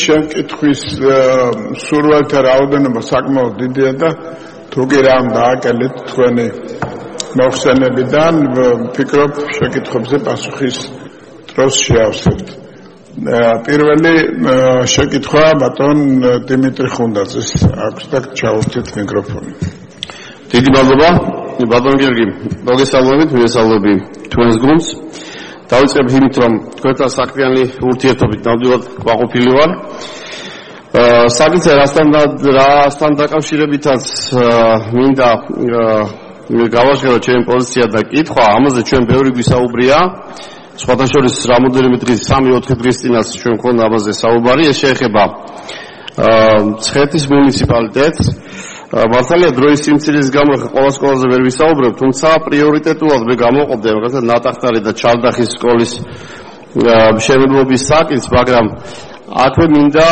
შეკითხვის სურვილთა რაოდენობა საკმაოდ დიდია და თუ კი რამ დააკელით თქვენი მოხსენებიდან ვფიქრობ შეკითხვებზე პასუხის დროს შეავსებთ. პირველი შეკითხვა ბატონ დიმიტრი ხუნდაძეს აქვს და ჩაუერთეთ მიკროფონი. დიდი მადლობა ბატონ გიორგი, მოგესალმებით, მივესალმები თქვენს გუნდს. დავიწყებ იმით, რომ თქვენთან საქმიანი ურთიერთობით ნამდვილად ყვაყოფილი ვარ. საკითხი რასთან დაკავშირებითაც მინდა გავაშკარო ჩემი პოზიცია და კითხვა, ამაზე ჩვენ ბევრი გვისაუბრია. სხვათა შორის რამოდენიმე დღის 3-4 დღის წინაც ჩვენ მქონდა ამაზე საუბარი, ეს შეეხება მცხეთის მუნიციპალიტეტს. მართალია დროის სიმცირის გამო ყველა სკოლაზე ვერ ვისაუბრებ, თუმცა პრიორიტეტულად მე გამოყოფდი მაგალითად ნატახტარი და ჩალდახის სკოლის მშენებლობის საკითხს, მაგრამ აქვე მინდა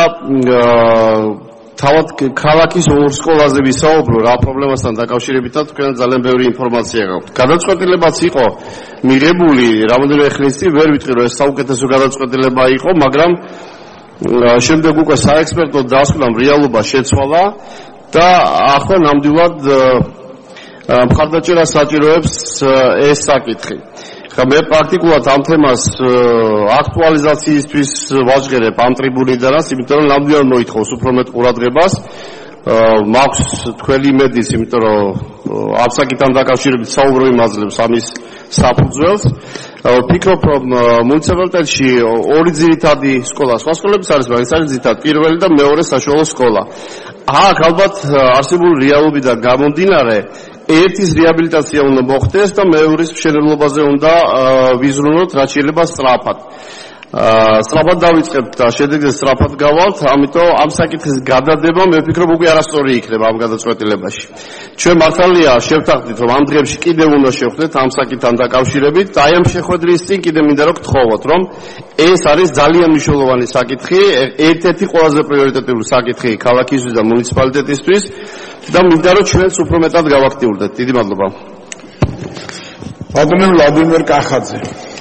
თავად ქალაქის ორ სკოლაზე ვისაუბრო რა პრობლემასთან დაკავშირებითაც თქვენ ძალიან ბევრი ინფორმაცია გაქვთ. გადაწყვეტილებაც იყო მიღებული რამოდენიმე ხნის წინ, ვერ ვიტყვი რომ ეს საუკეთესო გადაწყვეტილება იყო, მაგრამ შემდეგ უკვე საექსპერტო დასკვნამ რეალობა შეცვალა და ახლა ნამდვილად მხარდაჭერას საჭიროებს ეს საკითხი. მე პრაქტიკულად ამ თემას აქტუალიზაციისთვის ვაჟღერებ ამ ტრიბუნიდანაც, იმიტომ რომ ნამდვილად მოითხოვს უფრო მეტ ყურადღებას. მაქვს თქვენი იმედიც, იმიტომ რომ ამ საკითხთან დაკავშირებით საუბრო იმაძლებს ამის საფუძველს. ვფიქრობ, რომ მუნიციპალიტეტში ორი ძირითადი სკოლა, სხვა სკოლების არის, მაგრამ ეს არის ძირითად პირველი და მეორე საშუალო სკოლა. აქ ალბათ არსებული რეალობიდან გამომდინარე ერთის რეაბილიტაცია უნდა მოხდეს და მეორის მშენებლობაზე უნდა ვიზრუნოთ, რაც შეიძლება სწრაფად. სწრაფად დავიწყებთ და შედეგზე სწრაფად გავალთ, ამიტომ ამ საკითხის გადადება მე ვფიქრობ უკვე არასწორი იქნება ამ გადაწყვეტილებაში. ჩვენ მართალია შევთანხმდით, რომ ამ დღეებში კიდევ უნდა შევხვდეთ ამ საკითხთან დაკავშირებით და აი ამ შეხვედრის წინ კიდევ მინდა რომ გთხოვოთ, რომ ეს არის ძალიან მნიშვნელოვანი საკითხი, ერთ-ერთი ყველაზე პრიორიტეტული საკითხი ქალაქისთვის და მუნიციპალიტეტისთვის და მინდა რომ ჩვენც უფრო მეტად გავაქტიურდეთ. დიდი მადლობა. ბატონო ვლადიმერ კახაძე.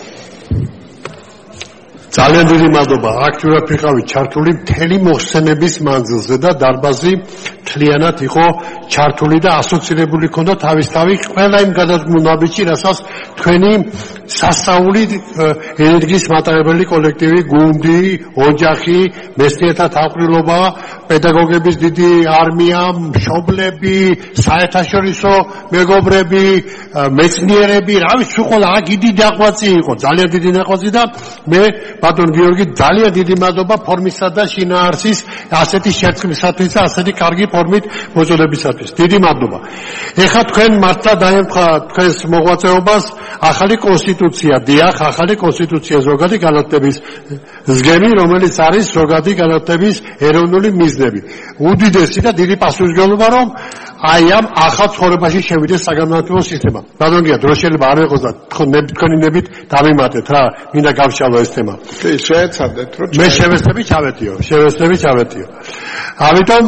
ძალიან დიდი მადლობა. აქტიურად ვიყავით ჩართული მთელი მოხსენების მანძილზე და დარბაზი მთლიანად იყო ჩართული და ასოცირებული ქონდა თავისთავად ყველა იმ გადადგმულობებში, რასაც თქვენი სასწაული ენერგიის მატარებელი კოლექტივი, გუნდი, ოჯახი, მეცნიერთა თავყრილობა, პედაგოგების დიდი არმია, მშობლები, საერთაშორისო მეგობრები, მეცნიერები, რა ვიცი, ყველა აქ დიდი ნახვაწი იყო, ძალიან დიდი ნახვაწი და მე ბატონ გიორგი ძალიან დიდი მადლობა ფორმისა და შინაარსის ასეთი შერწყმისათვის და ასეთი კარგი ფორმით მოწოდებისათვის. დიდი მადლობა. ეხლა თქვენ მართლა დაემთხვა თქვენს მოღვაწეობას ახალი კონსტიტუცია, დიახ, ახალი კონსტიტუცია ზოგადი განათლების ზგემი, რომელიც არის ზოგადი განათლების ეროვნული მიზნები. უდიდესი და დიდი პასუხისმგებლობა, რომ აი ამ ახალ ცხოვრებაში შევიდეს საგანმანათლებლო სისტემა. ბატონ გია, დრო შეიძლება არ ეყოს და თქვენი ნებით დამიმატეთ რა, მინდა გავშალო ეს თემა. კი, შეეცადეთ, რომ მე შევეცდები ჩავეტიო. ამიტომ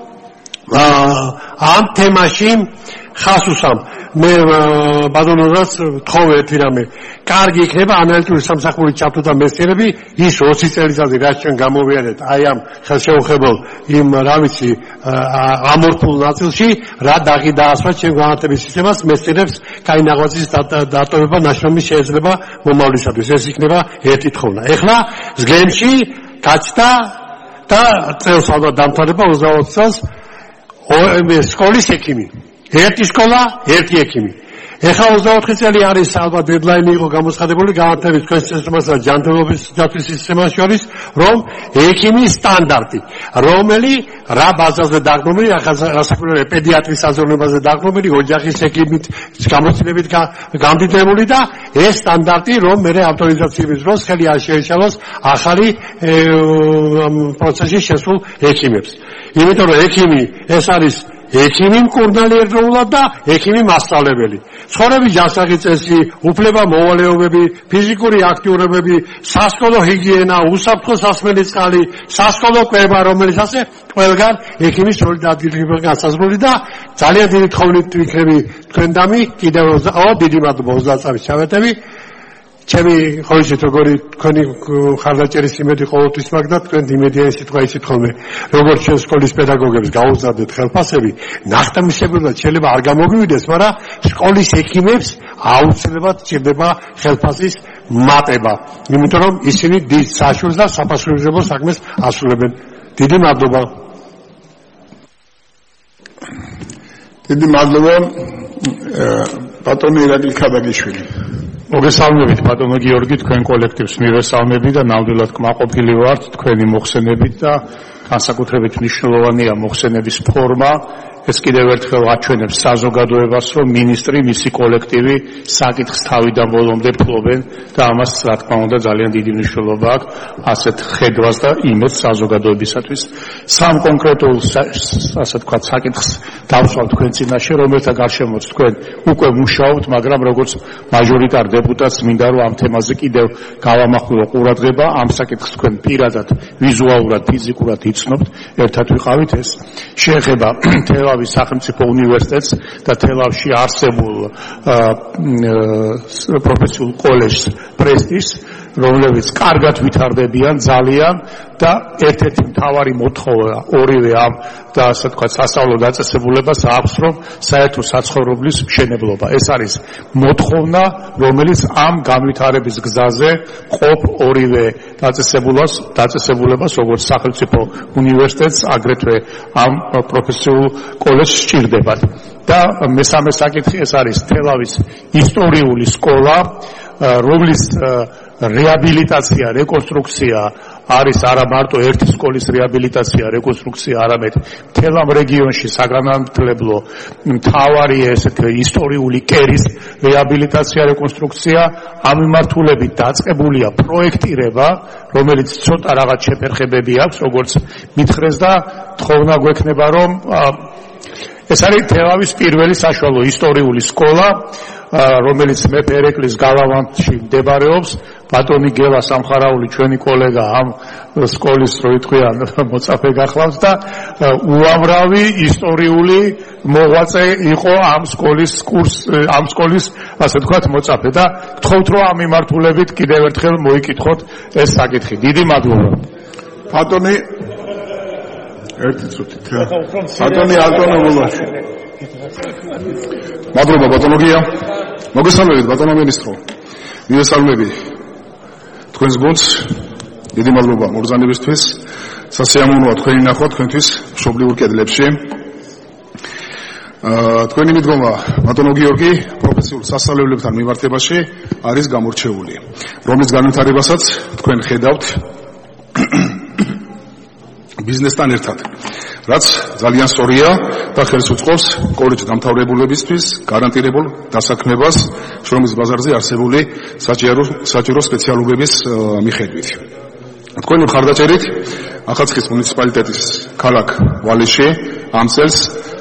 ამ თემაში ხას უსამ მე ბატონოდაც თხოვე ერთი რამე. კარგი იქნება ანალიტიკური სამსახური ჩართო და მეცნიერები ის 20 წელიწადი რაც ჩვენ გამოვიარეთ აი ამ ხელშეუხებელ იმ რა ვიცი ამორფულ ნაწილში რა დაღი დაასვა ჩვენ განათლების სისტემას მეცნიერებს კაი ნაღვაწის დატოვება ნაშრომი შეიძლება მომავლისათვის. ეს იქნება ერთი თხოვნა. ეხლა ზგემში გაჩნდა და წელს ალბათ დამთავრება 20 წელს სკოლის ექიმი. ერთი სკოლა, ერთი ექიმი. ეხლა 24 წელი არის ალბათ დედლაინი იყო გამოცხადებული განათლების თქვენს სისტემასა და ჯანმრთელობის დაცვის სისტემას შორის, რომ ექიმის სტანდარტი, რომელიც რა ბაზაზე დაგმობილი, რასაკვირველია პედიატრის საზრუნებაზე დაგმობილი, ოჯახის ექიმით გამოცდილებით გამდიდრებული და ეს სტანდარტი, რომ მე ავტორიზაციების დროს ხელი არ შეეშალოს ახალი პროცესში შესულ ექიმებს. იმიტომ რომ ექიმი ეს არის ექიმი მკურნალი ერთდროულად და ექიმი მასწავლებელი. ცხოვრების ჯანსაღი წესი, უფლება მოვალეობები, ფიზიკური აქტიურობები, სასკოლო ჰიგიენა, უსაფრთხო სასმელი წყალი, სასკოლო კვება, რომელიც ასე ყველგან ექიმის როლი დადგება განსაზღვრული და ძალიან დიდი თხოვნით ვიქნები თქვენ დამი კიდევ დიდი მადლობა 30 წამის ჩავეტები. ჩემი ხოჭი როგორი თქვენი ხარდაჭერის იმედი ყოველთვის მაქვს და თქვენ იმედია სიტყვა ისიც ხოლმე როგორც ჩვენ სკოლის პედაგოგებს გაუზარდეთ ხელფასები ნახტამისებრულად შეიძლება არ გამოგივიდეს მაგრამ სკოლის ექიმებს აუცილებლად ჭირდება ხელფასის მატება იმიტომ რომ ისინი დიდ საშუალებას და საფასურულო საქმეს ასრულებენ დიდი მადლობა დიდი მადლობა ბატონი ირაკლი ქაბაგიშვილი მოგესალმებით ბატონო გიორგი თქვენ კოლექტივს მივესალმები და ნამდვილად კმაყოფილი ვართ თქვენი მოხსენებით და განსაკუთრებით მნიშვნელოვანია მოხსენების ფორმა ეს კიდევ ერთხელ აჩვენებს საზოგადოებას რომ მინისტრი მისი კოლექტივი საკითხს თავიდან ბოლომდე ფლობენ და ამას რა თქმა უნდა ძალიან დიდი მნიშვნელობა აქვს ასეთ ხედვას და იმედს საზოგადოებისათვის სამ კონკრეტულ ასე ვთქვათ საკითხს დავსვავ თქვენ წინაშე რომელთა გარშემოც თქვენ უკვე მუშაობთ მაგრამ როგორც მაჟორიტარ დეპუტატს მინდა რომ ამ თემაზე კიდევ გავამახვილო ყურადღება ამ საკითხს თქვენ პირადად ვიზუალურად ფიზიკურად იცნობთ ერთად ვიყავით ეს შეეხება თელავის სახელმწიფო უნივერსიტეტს და თელავში არსებულ პროფესიულ კოლეჯს პრესტიჟს რომლებიც კარგად ვითარდებიან ძალიან და ერთ-ერთი მთავარი მოთხოვნა ორივე ამ და ასე ვთქვათ სასწავლო დაწესებულებას აქვს რომ საერთო საცხოვრებლის მშენებლობა ეს არის მოთხოვნა რომელიც ამ განვითარების გზაზე ყოფ ორივე დაწესებულებას როგორც სახელმწიფო უნივერსიტეტს აგრეთვე ამ პროფესიულ კოლეჯს სჭირდებათ და მესამე საკითხი ეს არის თელავის ისტორიული სკოლა რომლის რეაბილიტაცია, რეკონსტრუქცია არის არა მარტო ერთი სკოლის რეაბილიტაცია, რეკონსტრუქცია, არამედ მთელ ამ რეგიონში საგანმანათლებლო მთავარი ესეთი ისტორიული კერის რეაბილიტაცია, რეკონსტრუქცია, ამ მიმართულებით დაწყებულია პროექტირება, რომელიც ცოტა რაღაც შეფერხებები აქვს, როგორც მითხრეს და თხოვნა გვექნება, რომ ეს არის თელავის პირველი საშუალო ისტორიული სკოლა, რომელიც მეფე ერეკლის გალავანში მდებარეობს ბატონი გელა სამხარაული ჩვენი კოლეგა ამ სკოლის რო იტყვიან მოწაფე გახლავს და უამრავი ისტორიული მოღვაწე იყო ამ სკოლის ასე ვთქვათ მოწაფე და გთხოვთ რომ ამ მიმართულებით კიდევ ერთხელ მოიკითხოთ ეს საკითხი დიდი მადლობა ბატონი ერთი წუთით ბატონი ალტონო მოლაში მადლობა ბატონო გია მოგესალმებით ბატონო მინისტრო მივესალმები თქვენს გუნდს დიდი მადლობა მოგზაურობისთვის სასიამოვნოა თქვენი ნახვა თქვენთვის მშობლიურ კედლებში თქვენი მიდგომა ბატონო გიორგი პროფესიულ სასწავლებლებთან მიმართებაში არის გამორჩეული რომლის განვითარებასაც თქვენ ხედავთ ბიზნესთან ერთად რაც ძალიან სწორია და ხელს უწყობს კოლეჯ დამთავრებულებისთვის გარანტირებულ დასაქმებას შრომის ბაზარზე არსებული საჭირო სპეციალობების მიხედვით. თქვენი მხარდაჭერით ახალციხის მუნიციპალიტეტის ქალაქ ვალეში ამ წელს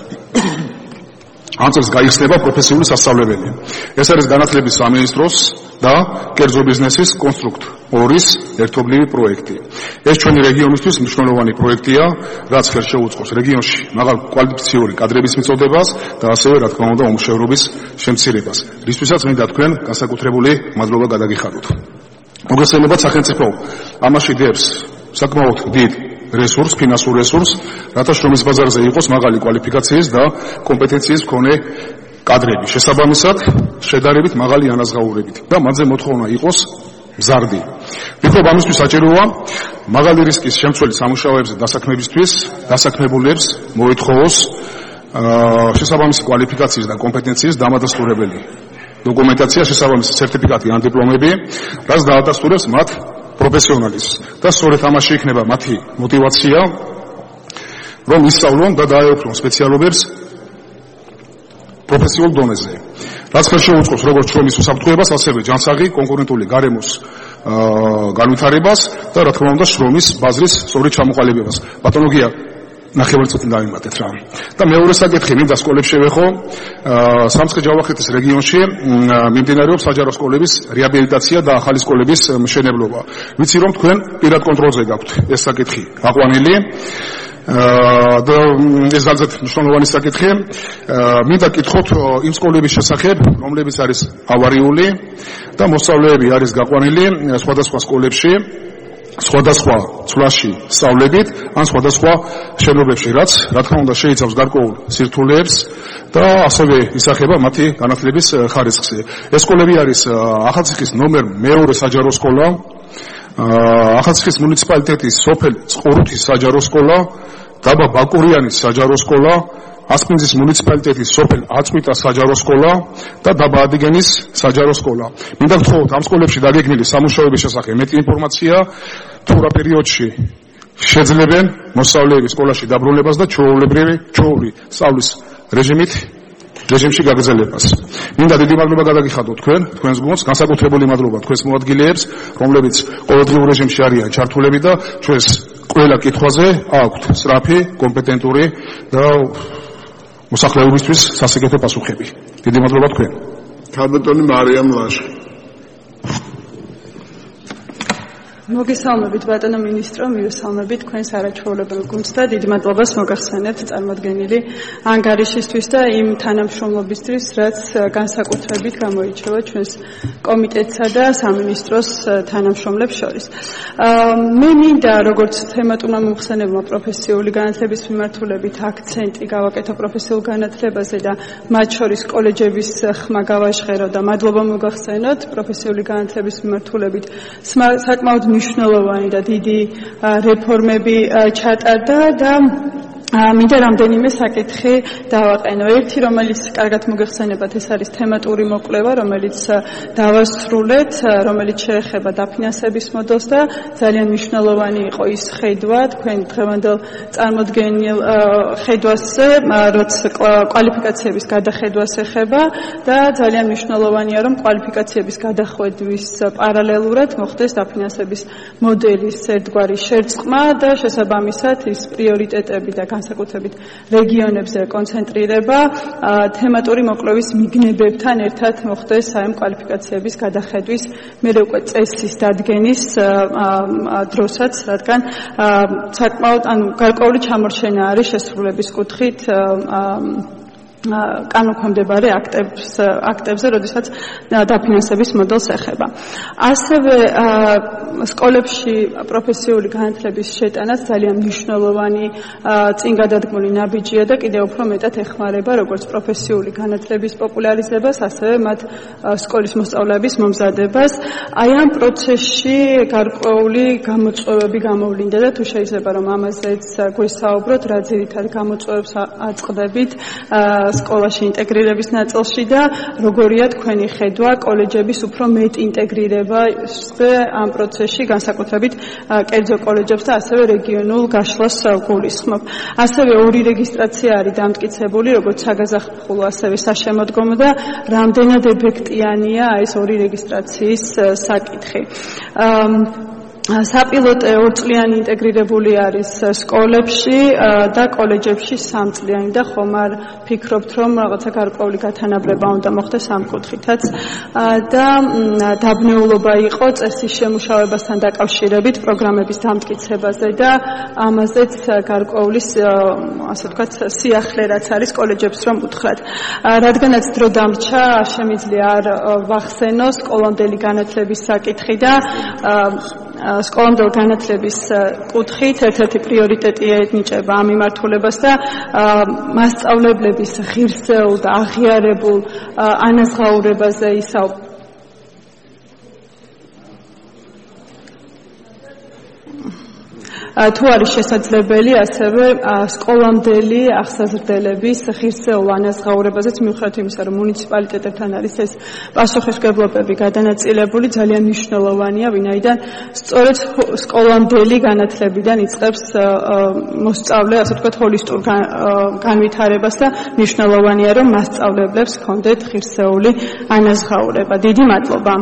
გაიხსნება პროფესიული სასწავლებელი. ეს არის განათლების სამინისტროს და კერძო ბიზნესის კონსტრუქტორის ერთობლივი პროექტი. ეს ჩვენი რეგიონისთვის მნიშვნელოვანი პროექტია, რაც ხელს შეუწყობს რეგიონში მაღალ კვალიფიციური კადრების მიწოდებას და ასევე რა თქმა უნდა უმუშევრობის შემცირებას. რისთვისაც მინდა თქვენ განსაკუთრებული მადლობა გადაგიხადოთ. მოგესალმებით სახელმწიფო ამაში დებს საკმაოდ დიდ რესურს, ფინანსურ რესურს, რათა შრომის ბაზარზე იყოს მაღალი კვალიფიკაციის და კომპეტენციის მქონე კადრები. შესაბამისად, შედარებით მაღალი ანაზღაურებით და მათზე მოთხოვნა იყოს მზარდი. ვფიქრობ ამისთვის საჭიროა მაღალი რისკის შემცველი სამუშაოებზე დასაქმებულებს მოითხოვოს შესაბამისი კვალიფიკაციის და კომპეტენციის დამადასტურებელი დოკუმენტაცია, შესაბამისი სერტიფიკატი ან დიპლომები, რაც დაადასტურებს მათ პროფესიონალიზმს და სწორედ ამაში იქნება მათი мотиваცია რომ ისწავლონ და დაეუფლონ სპეციალობებს პროფესიულ დონეზე. რაც ხელს შეუწყობს როგორც შრომის უსაფრთხოებას, ასევე ჯანსაღი კონკურენტული გარემოს განვითარებას და რა თქმა უნდა შრომის ბაზრის სწორი ჩამოყალიბებას. ბატონო გია ნახევარწუთი დავიმატეთ რა. და მეორე საკითხი მინდა სკოლებს შევეხო. სამცხე-ჯავახეთის რეგიონში მიმდინარეობს საჯარო სკოლების რეაბილიტაცია და ახალი სკოლების მშენებლობა. ვიცი რომ თქვენ პირად კონტროლზე გაქვთ ეს საკითხი აყვანილი. და ეს ძალზედ მნიშვნელოვანი საკითხია. მინდა გითხოთ იმ სკოლების შესახებ, რომლებიც არის ავარიული და მოსწავლეები არის გაყვანილი სხვადასხვა სკოლებში, სხვადასხვა წვლაში სწავლებით, ან სხვადასხვა შენობებში, რაც რა თქმა უნდა შეიცავს გარკვეულ სირთულეებს და ასევე ისახება მათი განათლების ხარისხზე. ეს სკოლები არის ახალციხის ნომერ 2 საჯარო სკოლა, ახალციხის მუნიციპალიტეტის სოფელ წყურუთის საჯარო სკოლა, დაბა ბაკურიანის საჯარო სკოლა, ასპინძის მუნიციპალიტეტის სოფელ აწყვიტას საჯარო სკოლა და დაბა ადიგენის საჯარო სკოლა. მინდა გთხოვოთ ამ სკოლებში დაგეგმილი სამუშაოების შესახებ მეტი ინფორმაცია, თუ რა პერიოდში შეძლებენ მოსწავლეები სკოლაში დაბრუნებას და ჩვეულებრივი სწავლის რეჟიმში გაგრძელებას. მინდა დიდი მადლობა გადაგიხადოთ თქვენს გუნდს, განსაკუთრებული მადლობა თქვენს მოადგილეებს, რომლებიც ყოველდღიურ რეჟიმში არიან ჩართულები და ჩვენს ყველა კითხვაზე აქვთ სწრაფი, კომპეტენტური და მოსახლეობისთვის სასიკეთო პასუხები. დიდი მადლობა თქვენ. ქალბატონი მარიამ ლაშხი. მოგესალმებით ბატონო მინისტრო, მივესალმებით თქვენს არაჩვეულებელ გუნდს და დიდი მადლობას მოგახსენებთ წარმოადგენელი ანგარიშისთვის და იმ თანამშრომლობისთვის, რაც განსაკუთრებით გამოირჩევა ჩვენს კომიტეტსა და სამინისტროს თანამშრომლებს შორის. მე მინდა როგორც თემატურმა მომხსენებელმა პროფესიული განათლების მიმართულებით აქცენტი გავაკეთო პროფესიულ განათლებაზე და მათ შორის კოლეჯების ხმა გავაჟღერო და მადლობა მოგახსენოთ პროფესიული განათლების მიმართულებით საკმაოდ მნიშვნელოვანი და დიდი რეფორმები ჩატარდა და მინდა რამდენიმე საკითხი დავაყენო. ერთი, რომელიც კარგად მოგეხსენებათ, ეს არის თემატური მოკვლევა, რომელიც დავასრულეთ, რომელიც შეეხება დაფინანსების მოდელს და ძალიან მნიშვნელოვანი იყო ის ხედვა თქვენ დღევანდელ წარმოდგენილ ხედვაზე, როცა კვალიფიკაციების გადახედვას ეხება და ძალიან მნიშვნელოვანია, რომ კვალიფიკაციების გადახვედვის პარალელურად მოხდეს დაფინანსების მოდელის ერთგვარი შერწყმა და შესაბამისად ის პრიორიტეტები და განსაკუთრებით რეგიონებზე კონცენტრირება თემატური მოკვლევის მიგნებებთან ერთად მოხდეს ამ კვალიფიკაციების გადახედვის მერე უკვე წესის დადგენის დროსაც, რადგან საკმაოდ გარკვეული ჩამორჩენა არის შესრულების კუთხით კანონქვემდებარე აქტებზე, როდესაც დაფინანსების მოდელს ეხება. ასევე სკოლებში პროფესიული განათლების შეტანაც ძალიან მნიშვნელოვანი წინგადადგმული ნაბიჯია და კიდევ უფრო მეტად ეხმარება როგორც პროფესიული განათლების პოპულარიზებას, ასევე მათ სკოლის მოსწავლეების მომზადებას. აი ამ პროცესში გარკვეული გამოწვევები გამოვლინდა და თუ შეიძლება რომ ამაზეც გვესაუბროთ, რა ძირითად გამოწვევებს აწყდებით სკოლაში ინტეგრირების ნაწილში და როგორია თქვენი ხედვა კოლეჯების უფრო მეტ ინტეგრირებაზე ამ პროცესში, განსაკუთრებით კერძო კოლეჯებს და ასევე რეგიონულ გაშლას გულისხმობ. ასევე ორი რეგისტრაცია არის დამტკიცებული, როგორც საგაზაფხულო, ასევე საშემოდგომო და რამდენად ეფექტიანია ეს ორი რეგისტრაციის საკითხი. საპილოტე 2 წლიანი ინტეგრირებული არის სკოლებში და კოლეჯებში 3 წლიანი და ხომ არ ფიქრობთ, რომ რაღაცა გარკვეული გათანაბრება უნდა მოხდეს ამ კუთხითაც და დაბნეულობა იყო წესის შემუშავებასთან დაკავშირებით პროგრამების დამტკიცებაზე და ამაზეც გარკვეული ასე ვთქვათ სიახლე რაც არის კოლეჯებს რომ უთხრათ. რადგანაც დრო დამრჩა, შემიძლია არ ვახსენო სკოლამდელი განათლების საკითხი და სკოლამდელ განათლების კუთხით ერთ-ერთი პრიორიტეტი ენიჭება ამ მიმართულებას და მასწავლებლების ღირსეულ და აღიარებულ ანაზღაურებაზე ისაუბრა. თუ არის შესაძლებელი, ასევე სკოლამდელი აღსაზრდელების ღირსეულ ანაზღაურებაზეც მიუხედავად იმისა, რომ მუნიციპალიტეტებთან არის ეს პასუხისმგებლობები გადანაწილებული, ძალიან მნიშვნელოვანია, ვინაიდან სწორედ სკოლამდელი განათლებიდან იწყებს მოსწავლე, ასე ვთქვათ, ჰოლისტურ განვითარებას და მნიშვნელოვანია, რომ მასწავლებლებს ჰქონდეთ ღირსეული ანაზღაურება. დიდი მადლობა.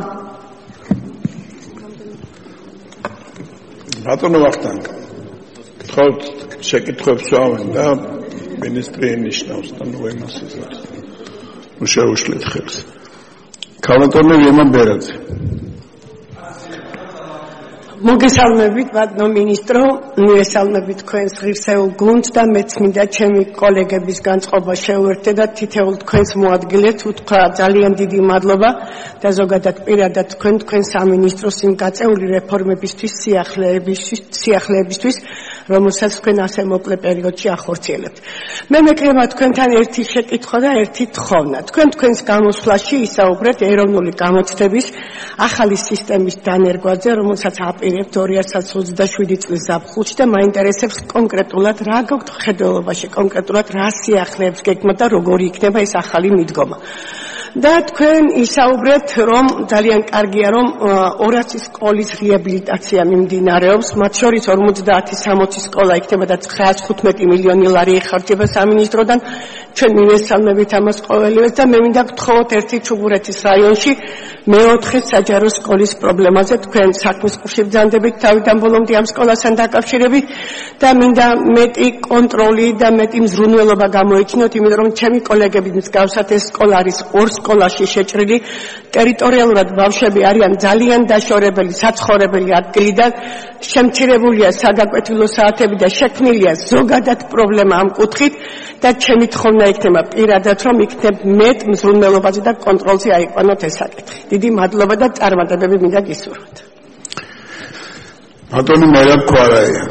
ბატონო ვახტანგ, გთხოვთ შეკითხვებს ვავენ და მინისტრი ენიშნავს და ნუ ემასიზებს. ნუ შეუშლით ხელს. ქალბატონი ვიემა ბერაძე. მოგესალმებით ბატონო მინისტრო, მივესალმებით თქვენს ღირსეულ გუნდს და მეც მინდა ჩემი კოლეგების განწყობა შევერთე და თითოეულ თქვენს მოადგილეთ უთხრა ძალიან დიდი მადლობა და ზოგადად პირადად თქვენ სამინისტროს იმ გაწეული რეფორმებისთვის, სიახლეებისთვის, რომელსაც თქვენ ასე მოკლე პერიოდში ახორციელებთ. მე მეკრება თქვენთან ერთი შეკითხვა და ერთი თხოვნა. თქვენს გამოსვლაში ისაუბრეთ ეროვნული გამოცდების ახალი სისტემის დანერგვაზე, რომელსაც აპირებთ 2027 წლის ზაფხულში და მაინტერესებს კონკრეტულად რა გაქვთ ხედველობაში, კონკრეტულად რა სიახლეებს გეკმოთ და როგორი იქნება ეს ახალი მიდგომა. და თქვენ ისაუბრეთ, რომ ძალიან კარგია, რომ 200 სკოლის რეაბილიტაცია მიმდინარეობს, მათ შორის 50-60 სკოლა იქნება და 915 მილიონი ლარი ეხარჯება სამინისტროდან. ჩვენ მივესალმებით ამას ყოველივეს და მე მინდა გთხოვოთ ერთი ჩუღურეთის რაიონში მეოთხე საჯარო სკოლის პრობლემაზე თქვენ საქმის ყურში ბრძანდებით თავიდან ბოლომდე ამ სკოლასთან დაკავშირებით და მინდა მეტი კონტროლი და მეტი მზრუნველობა გამოიჩინოთ, იმიტომ რომ ჩემი კოლეგები მსგავსად ეს სკოლა არის ორ სკოლაში შეჭრილი, ტერიტორიალურად ბავშვები არიან ძალიან დაშორებელი საცხოვრებელი ადგილიდან, შემცირებულია საგაკვეთილო საათები და შექმნილია ზოგადად პრობლემა ამ კუთხით და ჩემი თხოვნა იქნება პირადად რომ იქნებ მეტ მზრუნველობაზე და კონტროლზე აიყვანოთ ეს საკითხი. დიდი მადლობა და წარმატებები მინდა გისურვოთ. ბატონო მერაბ ქვარაია.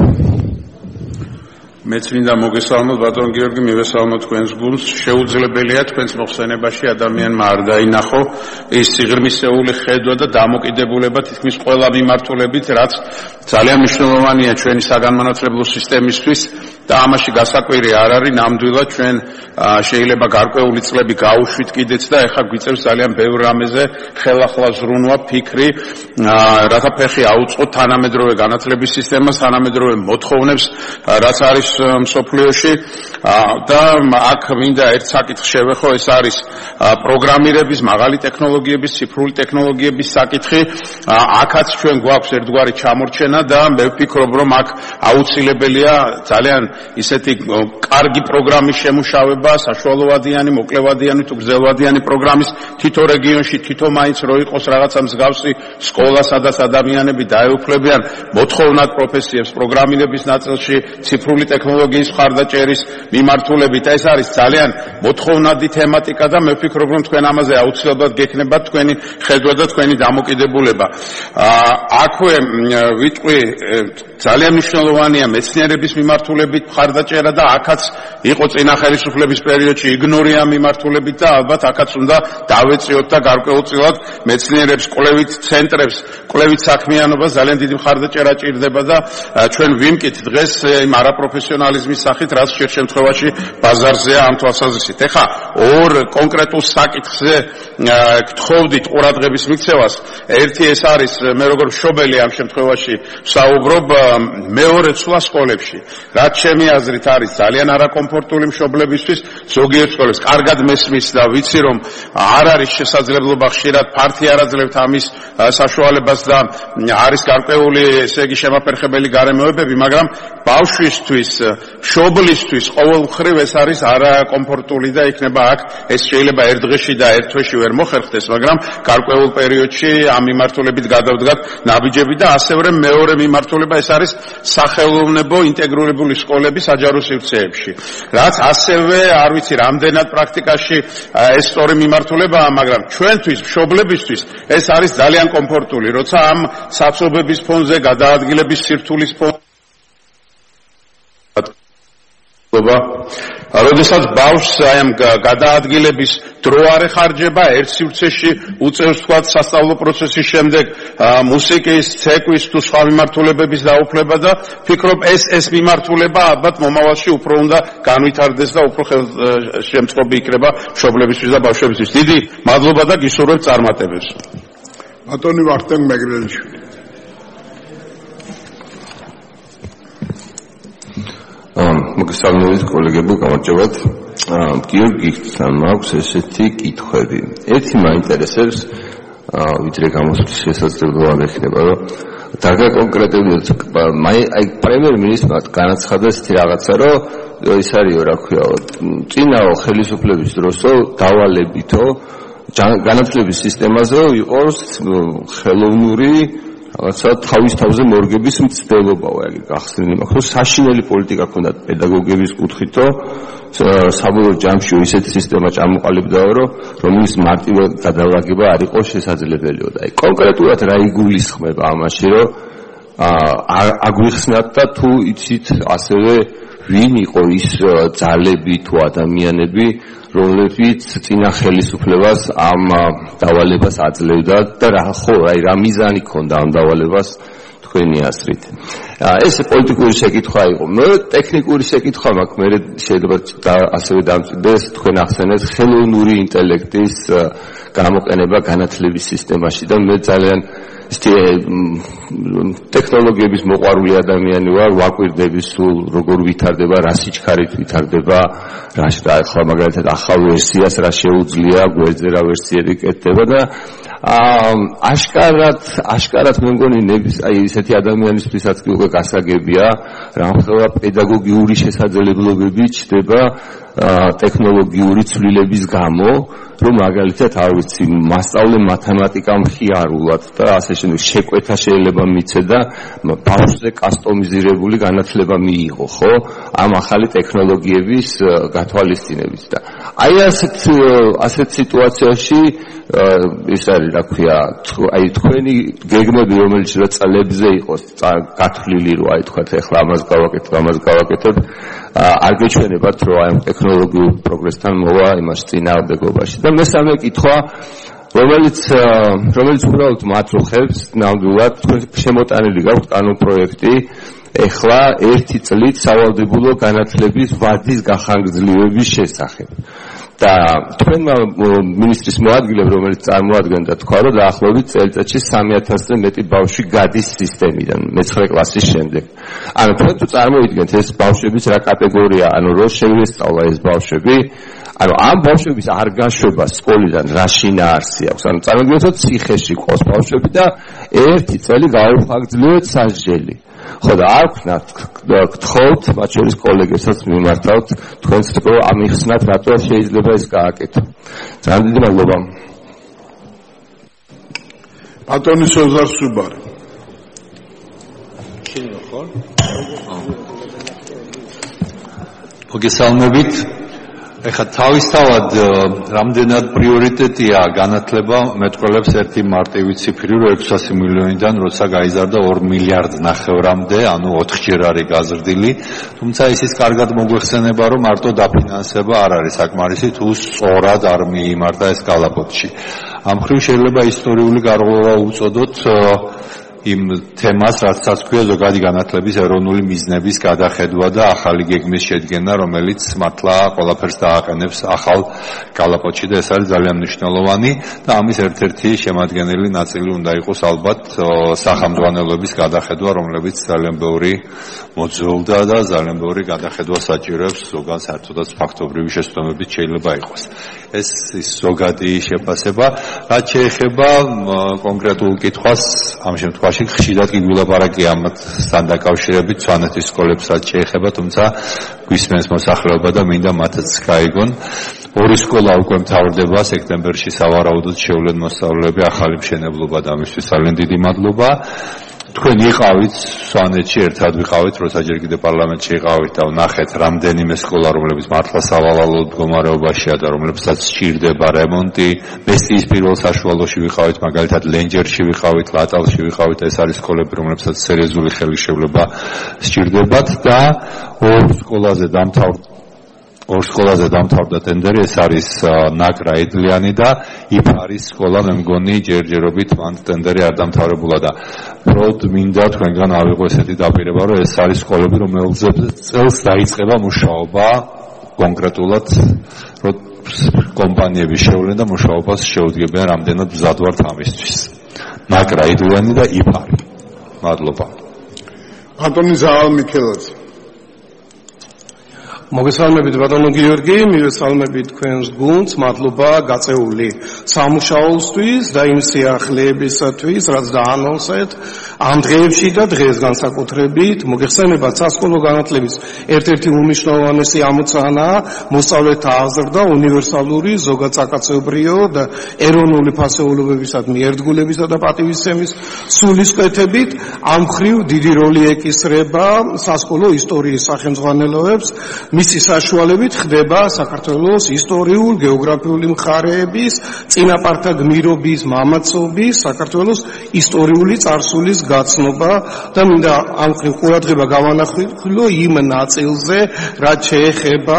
მეც მინდა მოგესალმოთ ბატონ გიორგი, მივესალმოთ თქვენს გუნდს. შეუძლებელია თქვენს მოხსენებაში ადამიანმა არ დაინახო ის სიღრმისეული ხედვა და დამოკიდებულება თითქმის ყველა მიმართულებით, რაც ძალიან მნიშვნელოვანია ჩვენი საგანმანათლებლო სისტემისთვის და ამაში გასაკვირი არ არის. ნამდვილად ჩვენ შეიძლება გარკვეული წლები გაუშვით კიდეც და ეხლა გვიწევს ძალიან ბევრ რამეზე ხელახლა ზრუნვა, ფიქრი, რათა ფეხი აუწყოთ თანამედროვე განათლების სისტემას, თანამედროვე მოთხოვნებს, რაც არის მსოფლიოში და აქ მინდა ერთ საკითხს შევეხო, ეს არის პროგრამირების, მაღალი ტექნოლოგიების, ციფრული ტექნოლოგიების საკითხი. აქაც ჩვენ გვაქვს ერთგვარი ჩამორჩენა და მე ვფიქრობ, რომ აქ აუცილებელია ძალიან ისეთი კარგი პროგრამის შემუშავება, საშუალოვადიანი, მოკლევადიანი თუ გრძელვადიანი პროგრამის თითო რეგიონში, თითო მაინც რო იყოს რაღაცა მსგავსი სკოლა, სადაც ადამიანები დაეუფლებიან მოთხოვნად პროფესიებს პროგრამირების ნაწილში, ციფრული ტექნოლოგიის მხარდაჭერის მიმართულებით. ეს არის ძალიან მოთხოვნადი თემატიკა და მე ვფიქრობ, რომ თქვენ ამაზე აუცილებლად გექნებათ თქვენი ხედვა და თქვენი დამოკიდებულება. აქვე ვიტყვი ძალიან მნიშვნელოვანია მეცნიერების მიმართულებით მხარდაჭერა და აქაც იყო წინა ხელისუფლების პერიოდში იგნორია მიმართულებით და ალბათ აქაც უნდა დავეწიოთ და გარკვეულწილად მეცნიერებს, კვლევით ცენტრებს, კვლევით საქმიანობას ძალიან დიდი მხარდაჭერა ჭირდება და ჩვენ ვიმკით დღეს იმ არაპროფესიონალიზმის სახით, რაც ხშირ შემთხვევაში ბაზარზეა ამ თვალსაზრისით. ეხლა ორ კონკრეტულ საკითხზე გთხოვდით ყურადღების მიქცევას. ერთი ეს არის, მე როგორ მშობელი ამ შემთხვევაში ვსაუბრობ, მეორე ცვლა სკოლებში. რაც ჩემი აზრით არის ძალიან არაკომფორტული მშობლებისთვის, ზოგიერთ სკოლებს კარგად მესმის და ვიცი რომ არ არის შესაძლებლობა ხშირად ფართი არ აძლევთ ამის საშუალებას და არის გარკვეული ესე იგი შემაფერხებელი გარემოებები, მაგრამ ბავშვისთვის, მშობლისთვის ყოველ მხრივ ეს არის არაკომფორტული და იქნება აქ ეს შეიძლება ერთ დღეში და ერთ თვეში ვერ მოხერხდეს, მაგრამ გარკვეულ პერიოდში ამ მიმართულებით გადავდგათ ნაბიჯები და ასევე მეორე მიმართულება ეს არის სახელოვნებო ინტეგრირებული სკოლები საჯარო სივრცეებში. რაც ასევე არ ვიცი რამდენად პრაქტიკაში ეს სწორი მიმართულებაა, მაგრამ ჩვენთვის, მშობლებისთვის ეს არის ძალიან კომფორტული, როცა ამ საცობების ფონზე, გადაადგილების სირთულის ფონზე როდესაც ბავშვს აი ამ გადაადგილების დრო არ ეხარჯება, ერთ სივრცეში უწევს თქვა სასწავლო პროცესის შემდეგ მუსიკის, ცეკვის თუ სხვა მიმართულებების დაუფლება და ფიქრობ ეს მიმართულება ალბათ მომავალში უფრო უნდა განვითარდეს და უფრო შემწყობი იქნება მშობლებისთვის და ბავშვებისთვის. დიდი მადლობა და გისურვებთ წარმატებებს. ბატონი ვახტანგ მეგრელიშვილი. მოგესალმებით კოლეგებო, გამარჯობათ. გიორგისთან მაქვს ესეთი კითხვები. ერთი მაინტერესებს, ვიდრე გამოსვლის შესაძლებლობა ექნება, რომ დაგაკონკრეტებიოთ, აი პრემიერ-მინისტრმა განაცხადა ესეთი რაღაცა, რომ ის არის, რა ქვია, წინაო ხელისუფლების დროსო დავალებითო განათლების სისტემაზე იყოს ხელოვნური რაღაცა თავის თავზე მორგების მცდელობაა ეგ გახსნილი მაქვს რომ საშინელი პოლიტიკა ქონდათ პედაგოგების კუთხით საბოლოო ჯამში ისეთი სისტემა ჩამოყალიბდა რომელიც მარტივად გადალაგება არ იყო შესაძლებელიო და კონკრეტულად რა იგულისხმება ამაში რომ აგვიხსნათ და თუ იცით ასევე ვინ იყო ის ძალები თუ ადამიანები რომლებიც წინა ხელისუფლებას ამ დავალებას აძლევდა და რა მიზანი ჰქონდა ამ დავალებას თქვენი აზრით. ეს პოლიტიკური შეკითხვა იყო. მე ტექნიკური შეკითხვა მაქვს, მე შეიძლება ასევე დამწვდეს თქვენ ახსენეთ ხელოვნური ინტელექტის გამოყენება განათლების სისტემაში და მე ძალიან ტექნოლოგიების მოყვარული ადამიანი ვარ, ვაკვირდები სულ როგორ ვითარდება, რა სიჩქარით ვითარდება, ახლა მაგალითად ახალ ვერსიას რა შეუძლია, გვერდზე რა ვერსიები კეთდება და აშკარად მე მგონი ისეთი ადამიანისთვისაც კი უკვე გასაგებია, რამხელა პედაგოგიური შესაძლებლობები ჩდება ტექნოლოგიური ცვლილების გამო, რომ მაგალითად არ ვიცი, მასწავლე მათემატიკა მხიარულად და ასე შემდეგ შეკვეთა შეიძლება მიცე და ბავშვზე კასტომიზირებული განათლება მიიღო, ხო? ამ ახალი ტექნოლოგიების გათვალისწინებით და აი ასეთ სიტუაციაში ის არის რა ქვია, აი თქვენი გეგმები რომელიც რა წლებზე იყოს გათვლილი რომ აი თქვა ეხლა ამას გავაკეთებ არ გეჩვენებათ რომ აი ტექნოლოგიურ პროგრესთან მოვა იმას წინააღმდეგობაში და მესამე კითხვა რომელიც უბრალოდ მათრუხებს ნამდვილად შემოტანილი გაქვთ კანონპროექტი ეხლა 1 წლით სავალდებულო განათლების ვადის გახანგრძლივების შესახებ და თქვენმა მინისტრის მოადგილემ რომელიც წარმოადგენდა თქვა რომ დაახლოებით წელიწადში 3000-ზე მეტი ბავშვი გადის სისტემიდან მე-9 კლასის შემდეგ. ანუ თქვენ თუ წარმოიდგენთ ეს ბავშვების რა კატეგორია, ანუ რო შეგვესწავლა ეს ბავშვები, ანუ ამ ბავშვების არ გაშვება სკოლიდან რა შინაარსი აქვს. ანუ წარმოიდგინეთ ციხეში ყავს ბავშვები და 1 წელი გაუხანგრძლივეთ სასჯელი. ხო და არ ვქნათ გთხოვთ მათ შორის კოლეგებსაც მიმართავთ თქვენს რომ ამიხსნათ რატო შეიძლება ეს გააკეთო. ძალიან დიდი მადლობა. ბატონი სოზარ სუბარი. მოგესალმებით. ეხლა თავისთავად რამდენად პრიორიტეტია განათლება მეტყველებს ერთი მარტივი ციფრი რომ 600 მილიონიდან როცა გაიზარდა 2 მილიარდ ნახევრამდე, ანუ 4-ჯერ არის გაზრდილი. თუმცა ისიც კარგად მოგვეხსენება რომ მარტო დაფინანსება არ არის საკმარისი თუ სწორად არ მიიმართა ეს კალაპოტში. ამ მხრივ შეიძლება ისტორიული გარღვევა უწოდოთ იმ თემას, რასაც ქვია ზოგადი განათლების ეროვნული მიზნების გადახედვა და ახალი გეგმის შედგენა, რომელიც მართლა ყველაფერს დააყენებს ახალ კალაპოტში და ეს არის ძალიან მნიშვნელოვანი და ამის ერთ-ერთი შემადგენელი ნაწილი უნდა იყოს ალბათ სახელმძღვანელოების გადახედვა, რომლებიც ძალიან ბევრი მოძრაობდა და ძალიან ბევრი გადახედვა საჭიროებს, ზოგან საერთოდაც ფაქტობრივი შეცდომებით შეიძლება იყოს. ეს ზოგადი შეფასება, რაც შეეხება კონკრეტულ კითხვას, ამ შემთხვევაში ხშირად კი გვილაპარაკია ამასთან დაკავშირებით სვანეთის სკოლებსაც შეეხება, თუმცა გვისმენს მოსახლეობა და მინდა მათაც გაიგონ. 2 სკოლა უკვე მთავრდება სექტემბერში სავარაუდოდ შეუვლენ მოსწავლეები ახალი მშენებლობა და ამისთვის ძალიან დიდი მადლობა. თქვენ იყავით სვანეთში, ერთად ვიყავით, როცა ჯერ კიდე პარლამენტში იყავით და ვნახეთ რამდენიმე სკოლა, რომლებიც მართლა სავალალო მდგომარეობაშია და რომლებსაც სჭირდება რემონტი. მესტიის პირველ საშუალოში ვიყავით, მაგალითად ლენჯერში ვიყავით, ლატალში ვიყავით, ეს არის სკოლები, რომლებსაც სერიოზული ხელისშევლება სჭირდებათ და 2 სკოლაზე დამთავრდა ტენდერი, ეს არის ნაკრა ედლიანი და იფარის სკოლა, მე მგონი ჯერჯერობით მან ტენდერი არ დამთავრებულა და პროდ მინდა თქვენგან ავიღო ესეთი დაპირება, რომ ეს არის სკოლები, რომელზე წელს დაიწყება მუშაობა კონკრეტულად, რომ კომპანიები შეუვლენ და მუშაობას შეუდგებიან, რამდენად მზად ვართ ამისთვის. ნაკრა ედლიანი და იფარი. მადლობა. ბატონი ზაალ მიქელაძე. მოგესალმებით ბატონო გიორგი, მივესალმებით თქვენს გუნდს, მადლობა გაწეული სამუშაოსთვის და იმ სიახლეებისათვის, რაც დაანონსეთ ამ დღეებში და დღეს განსაკუთრებით. მოგეხსენებათ, სასკოლო განათლების ერთ-ერთი უმნიშვნელოვანესი ამოცანაა მოსწავლეთა აღზრდა უნივერსალური, ზოგადსაკაცობრიო და ეროვნული ფასეულობებისადმი ერთგულებისა და პატივისცემის სულისკვეთებით. ამ მხრივ დიდი როლი ეკისრება სასკოლო ისტორიის სახელმძღვანელოებს. მისი საშუალებით ხდება საქართველოს ისტორიულ გეოგრაფიული მხარეების, წინაპართა გმირობის, მამაცობის, საქართველოს ისტორიული წარსულის გაცნობა და მინდა ამ მხრივ ყურადღება გავანახვილო იმ ნაწილზე, რაც შეეხება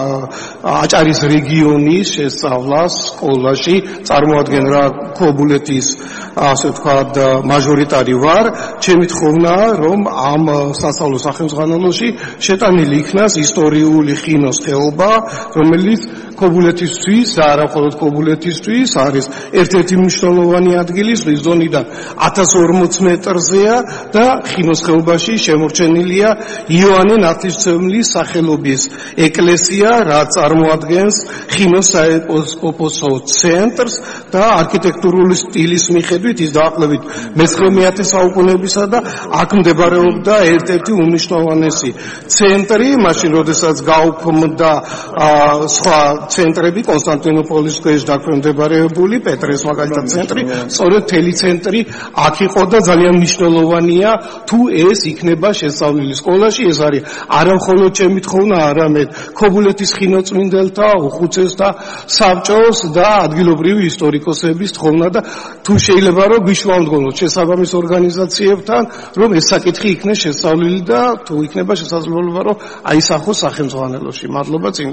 აჭარის რეგიონის შესწავლას სკოლაში. წარმოადგენ რა ქობულეთის ასე ვთქვათ მაჟორიტარი ვარ. ჩემი თხოვნაა, რომ ამ სასწავლო სახელმძღვანელოში შეტანილი იქნას ისტორიული ხინოს ხეობა, რომელიც ქობულეთისთვის და არა მხოლოდ ქობულეთისთვის არის ერთ-ერთი მნიშვნელოვანი ადგილი, ზღვის დონიდან 1040 მეტრზეა და ხინოს ხეობაში შემორჩენილია იოანე ნათლისმცემლის სახელობის ეკლესია, რაც წარმოადგენს ხინოს საეპისკოპოსო ცენტრს და არქიტექტურული სტილის მიხედვით ის დაახლოებით მე-19 საუკუნეებისა და აქ მდებარეობდა ერთ-ერთი უმნიშვნელოვანესი ცენტრი, მაშინ როდესაც გაუქმდა სხვა ცენტრები, კონსტანტინოპოლის ქვეშ დაქვემდებარებული პეტრეს მაგალითად ცენტრი, სწორედ მთელი ცენტრი აქ იყო და ძალიან მნიშვნელოვანია თუ ეს იქნება შესწავლილი სკოლაში. ეს არის არა მხოლოდ ჩემი თხოვნა, არამედ ქობულეთის ხინოწმინდელთა, უხუცესთა საბჭოს და ადგილობრივი ისტორიკოსების თხოვნა და თუ შეიძლება რომ გიშვალმდგომოთ შესაბამის ორგანიზაციებთან, რომ ეს საკითხი იქნეს შესწავლილი და თუ იქნება შესაძლებლობა რომ აისახოს სახელმძღვანელოში. მადლობა წინა.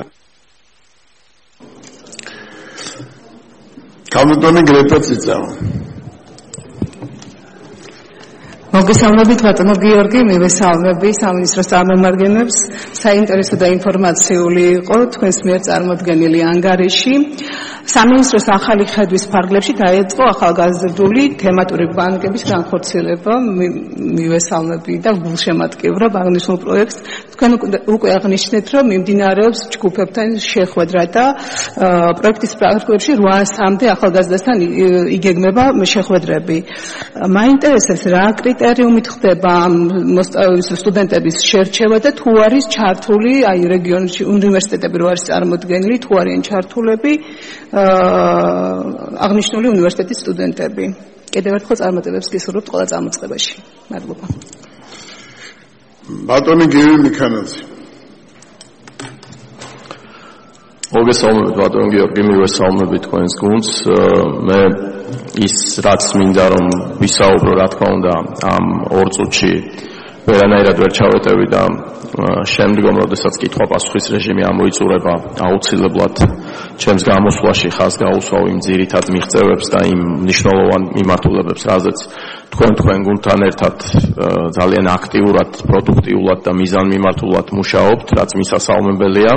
კაპიტანი გრეფა ციცა. მოგესალმებით ბატონო გიორგი, მივესალმები სამინისტროს წარმომადგენლებს. საინტერესო და ინფორმაციული იყო თქვენს მიერ წარმოდგენილი ანგარიში. სამინისტროს ახალი ხედვის ფარგლებში დაიწყო ახალგაზრდული თემატური ბანკების განხორციელება. მივესალმები და გულშემატკივრობ აღნიშნულ პროექტს. თქვენ უკვე აღნიშნეთ, რომ მიმდინარეობს ჯგუფებთან შეხვედრა და პროექტის ფარგლებში 800-მდე ახალგაზრდასთან იგეგმება შეხვედრები. მაინტერესებს რა კრიტერიუმით ხდება სტუდენტების შერჩევა და თუ არის ჩართული აი რეგიონში უნივერსიტეტები რო არის წარმოდგენილი, თუ არიან ჩართულები აღნიშნული უნივერსიტეტის სტუდენტები. კიდევ ერთხელ წარმატებებს გისურვებთ ყველა წამოწყებაში. მადლობა. ბატონი გიორგი მიქანაძე. მოგესალმებით ბატონო გიორგი, მივესალმებით თქვენს გუნდს. მე ის რაც მინდა რომ ვისაუბრო, რა თქმა უნდა, ამ 2 წუთში ვერანაირად ვერ ჩავეტევი და შემდგომ, როდესაც კითხვა-პასუხის რეჟიმი ამოიწურება, აუცილებლად ჩემს გამოსვლაში ხაზს გაუსვავ იმ ძირითად მიღწევებს და იმ მნიშვნელოვან მიმართულებებს, რაზეც თქვენ გუნდთან ერთად ძალიან აქტიურად, პროდუქტიულად და მიზანმიმართულად მუშაობთ, რაც მისასალმებელია.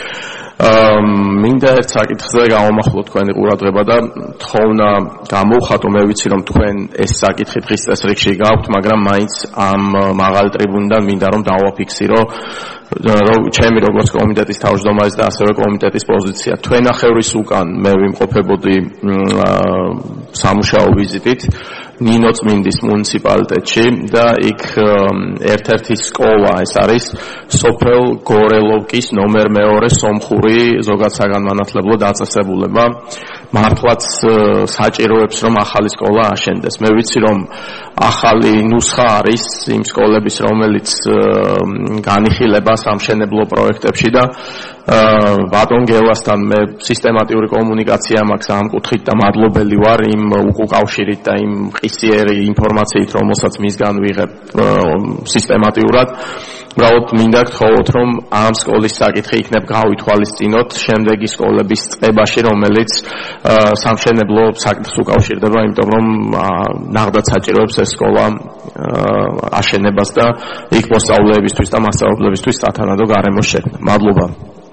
მინდა ერთ საკითხზე გავამახვილო თქვენი ყურადღება და თხოვნა გამოვხატო. მე ვიცი რომ თქვენ ეს საკითხი დღის წესრიგში გაქვთ, მაგრამ მაინც ამ მაღალი ტრიბუნიდან მინდა რომ დავაფიქსირო ჩემი როგორც კომიტეტის თავმჯდომარის და ასევე კომიტეტის პოზიცია. თქვენახევრის უკან მე ვიმყოფებოდი სამუშაო ვიზიტით ნინოწმინდის მუნიციპალიტეტში და იქ ერთ-ერთი სკოლა, ეს არის სოფელ გორელოვკის ნომერ 2 სომხური ზოგადსაგანმანათლებლო დაწესებულება. მართლაც საჭიროებს რომ ახალი სკოლა აშენდეს. მე ვიცი რომ ახალი ნუსხა არის იმ სკოლების, რომელიც განიხილება სამშენებლო პროექტებში და ბატონ გელასთან მე სისტემატიური კომუნიკაცია მაქვს ამ კუთხით და მადლობელი ვარ იმ უკავშირით და იმ ყისიერი ინფორმაციით, რომელსაც მისგან ვიღებ სისტემატიურად. უბრალოდ მინდა გთხოვოთ, რომ ამ სკოლის საკითხი იქნებ გავითვალისწინოთ შემდეგი სკოლების წებაში, რომელიც სამშენებლო საკითხს უკავშირდება, იმიტომ რომ ნახდაც საჭიროებს ეს სკოლა აშენებას და იქ მოსწავლეებისთვის და მასწავლებლებისთვის სათანადო გარემოს შექმნა. მადლობა.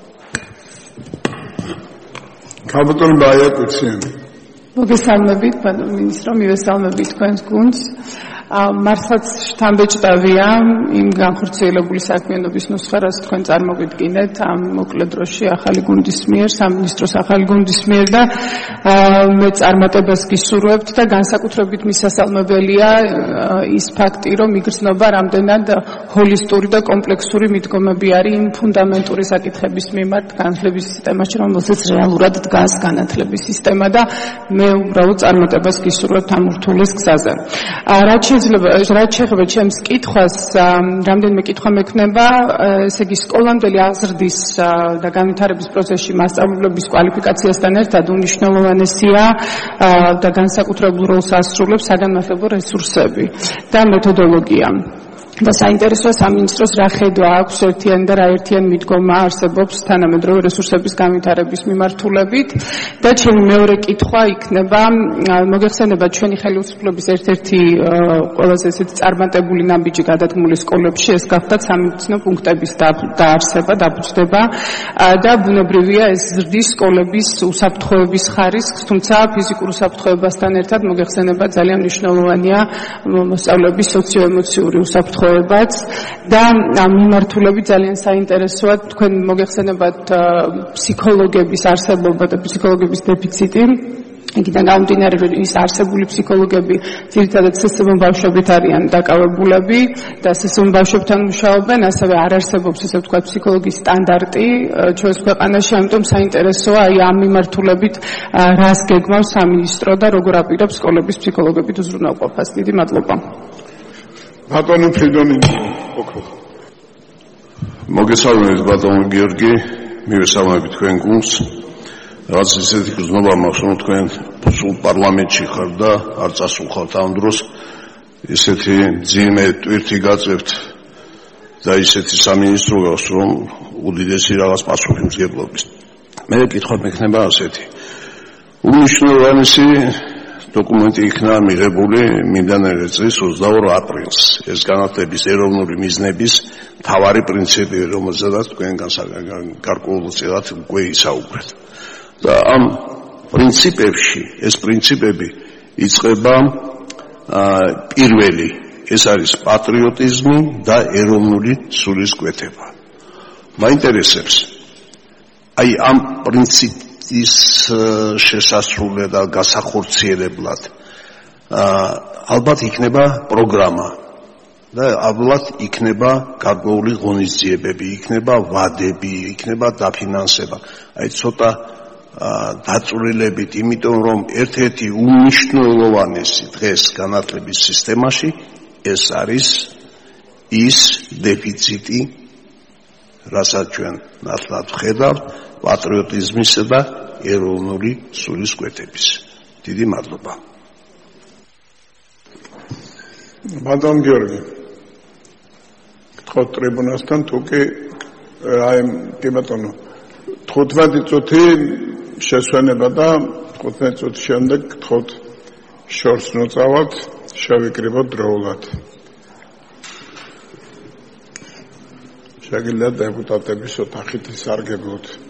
კაპიტანი ბაიაკუციანი. მოგესალმებით, ბატონო მინისტრო, მივესალმებით თქვენს გუნდს. მართლაც შთამბეჭდავია იმ განხორციელებული საქმიანობის ნუსხას თქვენ წარმოგიდგინეთ ამ მოკლე დროში ახალი გუნდის მიერ, სამინისტროს ახალი გუნდის მიერ და მე წარმატებას გისურვებთ და განსაკუთრებით მისასალმებელია ის ფაქტი, რომ იგრძნობა რამდენად ჰოლისტური და კომპლექსური მიდგომები არის იმ ფუნდამენტური საკითხების მიმართ განათლების სისტემაში, რომელსაც რეალურად დგას განათლების სისტემა და მე უბრალოდ წარმატებას გისურვებთ ამ ურთულეს გზაზე. რაც შეეხება ჩემს კითხვას, რამდენიმე კითხვა მექნება, ესე იგი სკოლამდელი აღზრდის და განვითარების პროცესში მასწავლებლების კვალიფიკაციასთან ერთად უნიშნელოვანესია და განსაკუთრებულ როლს ასრულებს საგანმანათლებლო რესურსები და მეთოდოლოგია. და საინტერესოა სამინისტროს რა ხედვა აქვს ერთიანი და რა ერთიანი მიდგომა არსებობს თანამედროვე რესურსების განვითარების მიმართულებით და ჩემი მეორე კითხვა იქნება მოგეხსენება ჩვენი ხელისუფლების ერთ-ერთი ყველაზე ესეთი წარმატებული ნაბიჯი გადადგმული სკოლებში ეს გახდათ სამედიცინო პუნქტების დაარსება, დაბუჯდება და ბუნებრივია ეს ზრდის სკოლების უსაფრთხოების ხარისხს, თუმცა ფიზიკურ უსაფრთხოებასთან ერთად მოგეხსენება ძალიან მნიშვნელოვანია მოსწავლეების სოციოემოციური უსაფრთხოება და ამ მიმართულებით ძალიან საინტერესოა თქვენ მოგეხსენებათ ფსიქოლოგების არსებობა და ფსიქოლოგების დეფიციტი. იქიდან გამომდინარე, რომ ის არსებული ფსიქოლოგები ძირითადად სესწრებო ბავშვებით არიან დაკავებულები და სესწრებო ბავშვებთან მუშაობენ, ასევე არ არსებობს ესე ვთქვათ ფსიქოლოგის სტანდარტი ჩვენს ქვეყანაში, ამიტომ საინტერესოა აი ამ მიმართულებით რას გეგმავს სამინისტრო და როგორ აპირებს სკოლების ფსიქოლოგებით უზრუნველყოფას. დიდი მადლობა. ბატონო ფრიდონინი მოგესალმებით ბატონო გიორგი, მივესალმებით თქვენ გუნდს. რაც ისეთი გზნობა მაქვს, რომ თქვენ სულ პარლამენტში ხართ და არ წასულხართ ამ დროს, ისეთი ძიმე ტვირთი გაწევთ და ისეთი სამინისტრო გაქვს, რომ უდიდესი რაღაც პასუხისმგებლობის. მე კითხვა მექნება ასეთი. უნიშნელოვანესი დოკუმენტი იქნა მიღებული მინდანარე წლის 22 აპრილს. ეს განათლების ეროვნული მიზნების მთავარი პრინციპი, რომელზედაც თქვენ გარკვეულწილად უკვე ისაუბრეთ. და ამ პრინციპებში, ეს პრინციპები იწყება პირველი, ეს არის პატრიოტიზმი და ეროვნული სულისკვეთება. მაინტერესებს, აი ამ პრინციპის შესასრულებლად და გასახორციელებლად ალბათ იქნება პროგრამა და ალბათ იქნება გარკვეული ღონისძიებები, იქნება ვადები, იქნება დაფინანსება. აი ცოტა დაწვრილებით, იმიტომ რომ ერთ-ერთი უმნიშვნელოვანესი დღეს განათლების სისტემაში ეს არის ის დეფიციტი, რასაც ჩვენ ნათლად ვხედავთ პატრიოტიზმისა და ეროვნული სულისკვეთების. დიდი მადლობა. ბატონ გიორგი, გთხოვთ ტრიბუნასთან თუ კი აი კი ბატონო 15 წუთი შესვენება და 15 წუთის შემდეგ გთხოვთ შორს ნოწავთ, შევიკრიბოთ დროულად. შეგიძლიათ დეპუტატების ოთახით ისარგებლოთ.